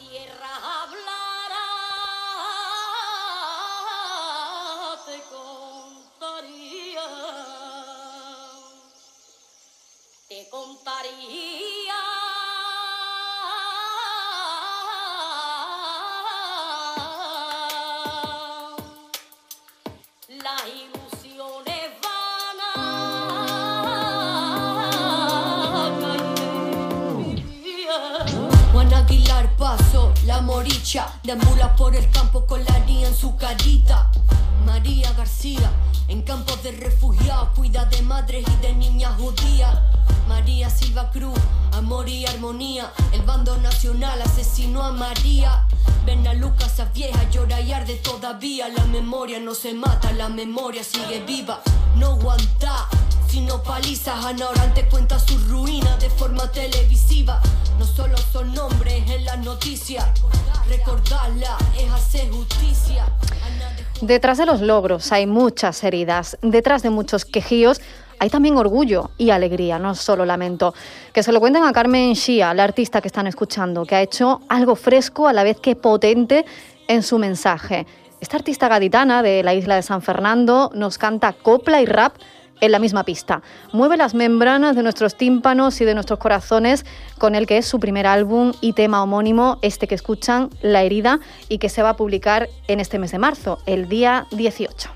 tierra hablará, te contaría, te contaría las ilusiones Juan Aguilar Paso, la moricha, deambula por el campo con la niña en su carita. María García, en campos de refugiados, cuida de madres y de niñas judías. María Silva Cruz, amor y armonía, el bando nacional asesinó a María. Ven a Lucas, esa vieja llora y arde todavía. La memoria no se mata, la memoria sigue viva. No aguanta, sino palizas. Ana Orante cuenta su ruina de forma televisiva. No solo son nombres en las noticias, recordarla es hacer justicia. Detrás de los logros hay muchas heridas, detrás de muchos quejíos hay también orgullo y alegría, no solo lamento. Que se lo cuenten a Carmen Shia, la artista que están escuchando, que ha hecho algo fresco a la vez que potente en su mensaje. Esta artista gaditana de la isla de San Fernando nos canta copla y rap en la misma pista. Mueve las membranas de nuestros tímpanos y de nuestros corazones con el que es su primer álbum y tema homónimo, este que escuchan, La Herida, y que se va a publicar en este mes de marzo, el día 18.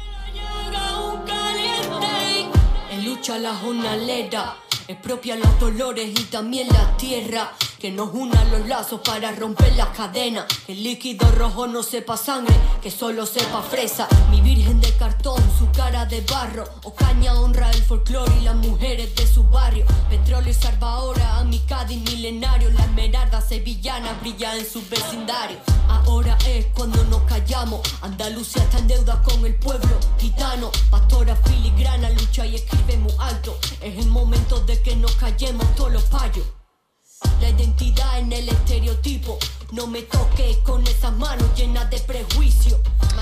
En lucha la jornalera, expropia los dolores y también la tierra. Que nos unan los lazos para romper las cadenas. Que el líquido rojo no sepa sangre, que solo sepa fresa. Mi virgen de cartón, su cara de barro. Ocaña honra el folclore y las mujeres de su barrio. Petróleo salva ahora a mi Cádiz milenario. La esmeralda sevillana brilla en su vecindario. Ahora es cuando nos callamos. Andalucía está en deuda con el pueblo gitano. Pastora filigrana lucha y escribe muy alto. Es el momento de que nos callemos todos los payos. La identidad en el estereotipo. No me toques con esas manos llenas de prejuicio.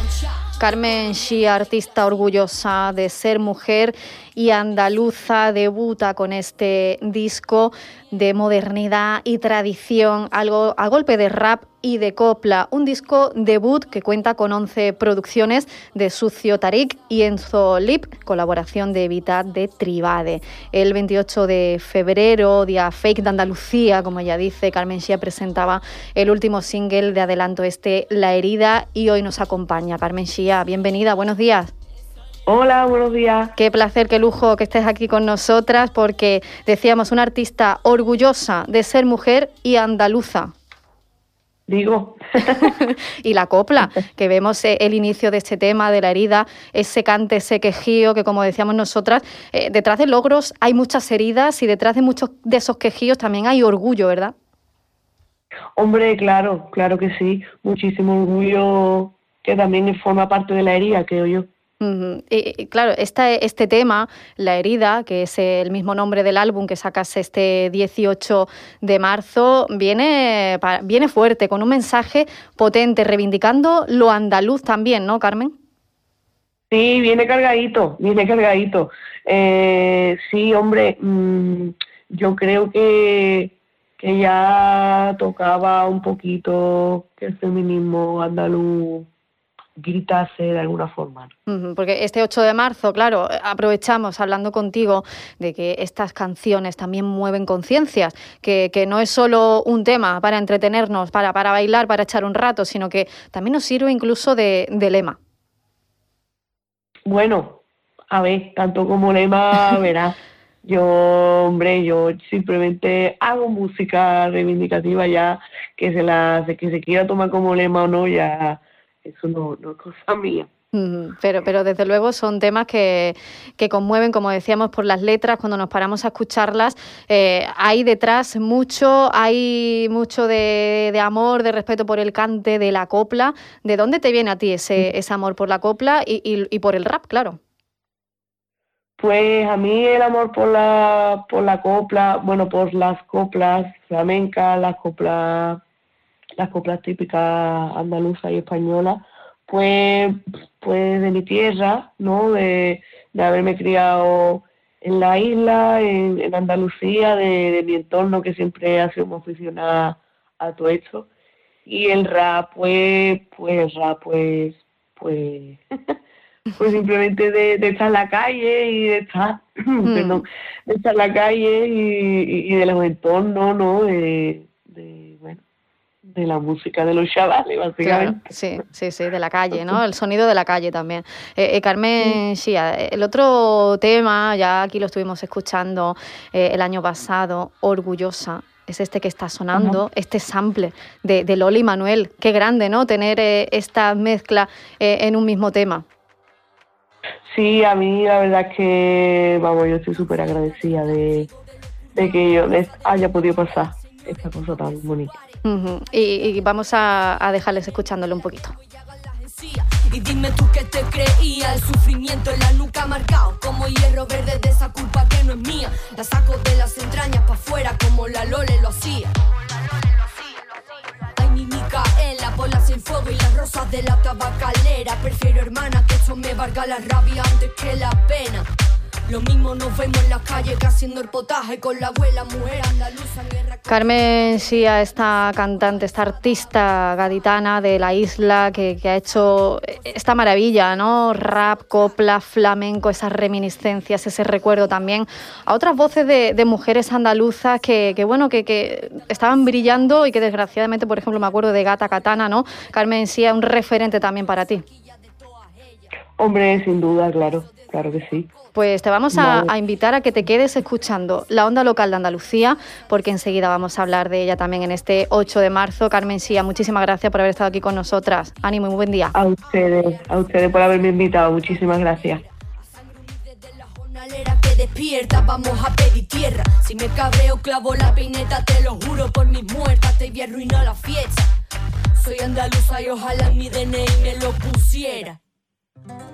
Carmen Shia, artista orgullosa de ser mujer y andaluza, debuta con este disco de modernidad y tradición, algo a golpe de rap y de copla. Un disco debut que cuenta con 11 producciones de Sucio Tarik y Enzo Lip, colaboración de Evita de Tribade. El 28 de febrero, día fake de Andalucía, como ella dice, Carmen Shia presentaba el último single de adelanto, La Herida, y hoy nos acompaña. Carmen Shia, bienvenida, buenos días. Hola, buenos días. Qué placer, qué lujo que estés aquí con nosotras, porque decíamos, una artista orgullosa de ser mujer y andaluza. Digo. Y la copla, que vemos el inicio de este tema de La Herida, ese cante, ese quejío, que como decíamos nosotras, detrás de logros hay muchas heridas y detrás de muchos de esos quejíos también hay orgullo, ¿verdad? Hombre, claro que sí. Muchísimo orgullo, que también forma parte de la herida, creo yo. Y claro, este tema, La Herida, que es el mismo nombre del álbum que sacas este 18 de marzo, viene fuerte, con un mensaje potente, reivindicando lo andaluz también, ¿no, Carmen? Sí, viene cargadito. Sí, hombre, yo creo que ya tocaba un poquito que el feminismo andaluz gritase de alguna forma. Porque este 8 de marzo, claro, aprovechamos hablando contigo de que estas canciones también mueven conciencias, que no es solo un tema para entretenernos, para bailar, para echar un rato, sino que también nos sirve incluso de lema. Bueno, a ver, tanto como lema, verás, yo simplemente hago música reivindicativa, ya que se quiera tomar como lema o no, ya eso no es cosa mía. Pero desde luego son temas que conmueven, como decíamos, por las letras. Cuando nos paramos a escucharlas, hay detrás hay mucho de amor, de respeto por el cante, de la copla. ¿De dónde te viene a ti ese amor por la copla y por el rap, claro? Pues a mí el amor por la copla, bueno, por las coplas flamencas, las coplas típicas andaluzas y españolas, pues de mi tierra, ¿no? De haberme criado en la isla, en Andalucía, de mi entorno, que siempre ha sido muy aficionada a todo esto. Y el rap, pues simplemente de estar en la calle y de estar, perdón, de estar en la calle y de los entornos, ¿no? De la música de los chavales, básicamente. Claro, sí, de la calle, ¿no? El sonido de la calle también. Carmen Shia, el otro tema, ya aquí lo estuvimos escuchando el año pasado, Orgullosa, es este que está sonando, este sample de Loli Manuel. Qué grande, ¿no? Tener esta mezcla en un mismo tema. Sí, a mí la verdad es que, vamos, yo estoy súper agradecida de que yo les haya podido pasar esta cosa tan bonita. Y vamos a dejarles escuchándolo un poquito. Y dime tú qué te creía, el sufrimiento en la nuca marcado como hierro verde de esa culpa que no es mía. La saco de las entrañas pa' afuera como la Lole lo hacía. Ay, mi Micaela, bolas en fuego y las rosas de la tabacalera. Prefiero, hermana, que eso me valga la rabia antes que la pena. Lo mismo nos vemos en las calles que haciendo el potaje con la abuela, mujer andaluza. Carmen Shia, esta cantante, esta artista gaditana de la isla que ha hecho esta maravilla, ¿no? Rap, copla, flamenco, esas reminiscencias, ese recuerdo también a otras voces de mujeres andaluzas que estaban brillando y que desgraciadamente, por ejemplo, me acuerdo de Gata Katana, ¿no? Carmen Shia, un referente también para ti. Hombre, sin duda, claro que sí. Pues te vamos a invitar a que te quedes escuchando la onda local de Andalucía, porque enseguida vamos a hablar de ella también en este 8 de marzo. Carmen Shia, muchísimas gracias por haber estado aquí con nosotras. Ánimo y muy buen día. A ustedes por haberme invitado. Muchísimas gracias. Que despierta, vamos a pedir tierra. Si me cabreo, clavo la peineta, te lo juro por mis muertas, te voy a arruinar la fiesta. Soy andaluza y ojalá mi DNI me lo pusiera.